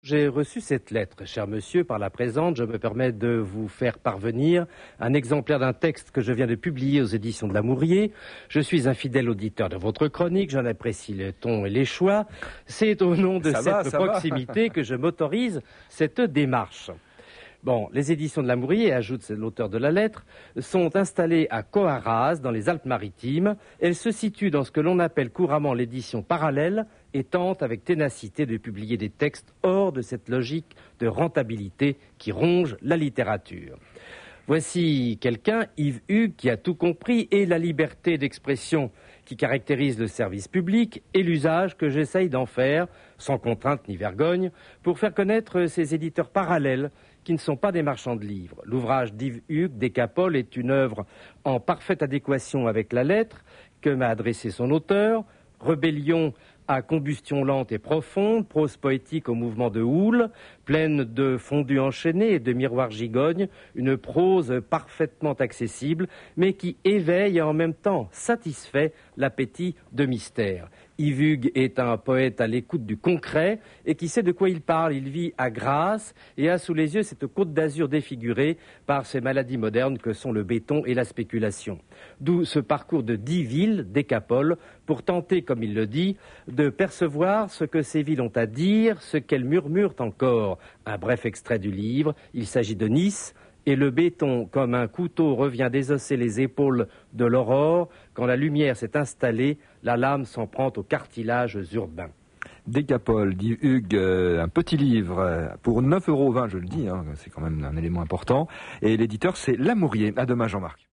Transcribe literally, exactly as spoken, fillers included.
J'ai reçu cette lettre, cher monsieur, par la présente, je me permets de vous faire parvenir un exemplaire d'un texte que je viens de publier aux éditions de Lamourier. Je suis un fidèle auditeur de votre chronique, j'en apprécie le ton et les choix. C'est au nom de ça cette va, proximité que je m'autorise cette démarche. Bon, les éditions de Lamourier, ajoute l'auteur de la lettre, sont installées à Coarraz, dans les Alpes-Maritimes. Elles se situent dans ce que l'on appelle couramment l'édition parallèle et tentent avec ténacité de publier des textes hors de cette logique de rentabilité qui ronge la littérature. Voici quelqu'un, Yves Hugues, qui a tout compris, et la liberté d'expression qui caractérise le service public et l'usage que j'essaye d'en faire, sans contrainte ni vergogne, pour faire connaître ces éditeurs parallèles qui ne sont pas des marchands de livres. L'ouvrage d'Yves Hugues, Décapole, est une œuvre en parfaite adéquation avec la lettre que m'a adressée son auteur. Rébellion à combustion lente et profonde, prose poétique au mouvement de houle, pleine de fondus enchaînés et de miroirs gigognes, une prose parfaitement accessible, mais qui éveille et en même temps satisfait l'appétit de mystère. Yves Hugues est un poète à l'écoute du concret et qui sait de quoi il parle. Il vit à Grasse et a sous les yeux cette côte d'Azur défigurée par ces maladies modernes que sont le béton et la spéculation. D'où ce parcours de dix villes, Décapole, pour tenter, comme il le dit, de percevoir ce que ces villes ont à dire, ce qu'elles murmurent encore. Un bref extrait du livre, il s'agit de Nice, et le béton, comme un couteau, revient désosser les épaules de l'aurore. Quand la lumière s'est installée, la lame s'en prend aux cartilages urbains. Décapole, dit Hugues, euh, un petit livre pour neuf euros vingt, je le dis, hein, c'est quand même un élément important. Et l'éditeur, c'est Lamourier. À demain, Jean-Marc.